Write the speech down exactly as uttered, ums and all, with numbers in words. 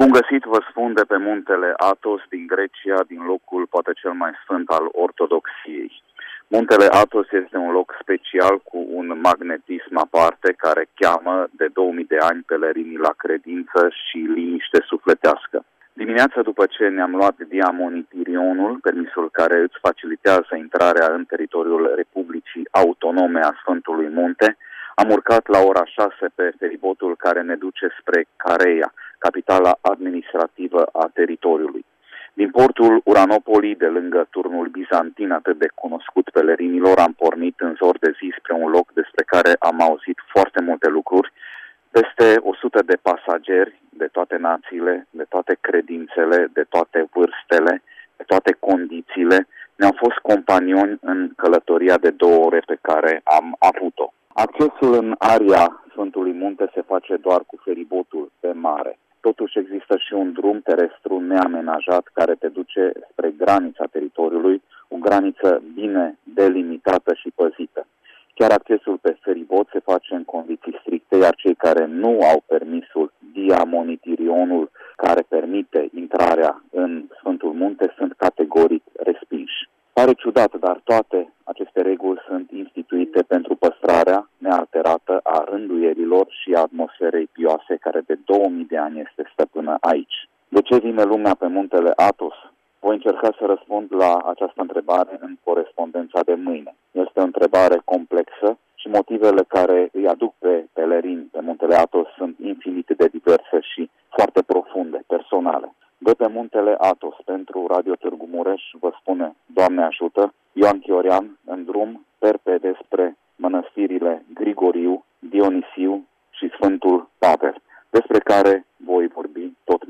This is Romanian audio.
Bun găsit, vă spun, de pe muntele Athos din Grecia, din locul poate cel mai sfânt al ortodoxiei. Muntele Athos este un loc special cu un magnetism aparte care cheamă de două mii de ani pelerinii la credință și liniște sufletească. Dimineața, după ce ne-am luat diamonitirionul, permisul care îți facilitează intrarea în teritoriul Republicii Autonome a Sfântului Munte, am urcat la ora șase pe feribotul care ne duce spre Careia, capitala administrativă a teritoriului. Din portul Uranopolii, de lângă turnul bizantin atât de cunoscut pelerinilor, am pornit în zor de zi spre un loc despre care am auzit foarte multe lucruri. Peste o sută de pasageri de toate națiile, de toate credințele, de toate vârstele, de toate condițiile, ne-au fost companioni în călătoria de două ore pe care am avut-o. Accesul în aria Sfântului Munte se face doar cu feribotul pe mare. Totuși există și un drum terestru neamenajat care te duce spre granița teritoriului, o graniță bine delimitată și păzită. Chiar accesul pe feribot se face în condiții stricte, iar cei care nu au permisul diamonitirionul care permite intrarea în Sfântul Munte sunt categoric respinși. Pare ciudat, dar toate aceste reguli sunt instituite pentru păstrarea nealterată a rânduierilor și a atmosferei pioase care de două mii de ani este stăpână aici. De ce vine lumea pe muntele Athos? Voi încerca să răspund la această întrebare în corespondența de mâine. Este o întrebare complexă și motivele care îi aduc pe pelerini pe muntele Athos sunt infinite de diverse și foarte profunde, personale. De pe muntele Athos, pentru Radio Târgu Mureș, vă spune, Doamne ajută, Ioan Chiorian, în drum perpede spre mănăstirile Grigoriu, Dionisiu și Sfântul Pavel, despre care voi vorbi tot